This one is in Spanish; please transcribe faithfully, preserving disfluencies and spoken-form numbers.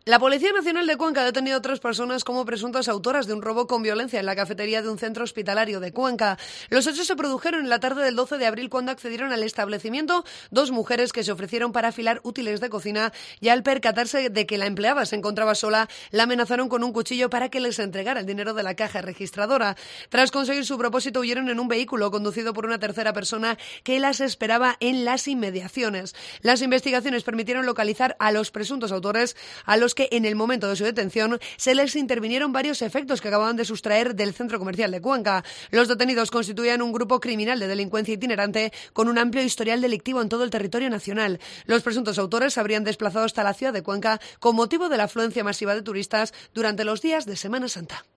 La Policía Nacional de Cuenca ha detenido a tres personas como presuntas autoras de un robo con violencia en la cafetería de un centro hospitalario de Cuenca. Los hechos se produjeron en la tarde del doce de abril cuando accedieron al establecimiento dos mujeres que se ofrecieron para afilar útiles de cocina y al percatarse de que la empleada se encontraba sola, la amenazaron con un cuchillo para que les entregara el dinero de la caja registradora. Tras conseguir su propósito, huyeron en un vehículo conducido por una tercera persona que las esperaba en las inmediaciones. Las investigaciones permitieron localizar a los presuntos autores, a los que en el momento de su detención se les intervinieron varios efectos que acababan de sustraer del centro comercial de Cuenca. Los detenidos constituían un grupo criminal de delincuencia itinerante con un amplio historial delictivo en todo el territorio nacional. Los presuntos autores se habrían desplazado hasta la ciudad de Cuenca con motivo de la afluencia masiva de turistas durante los días de Semana Santa.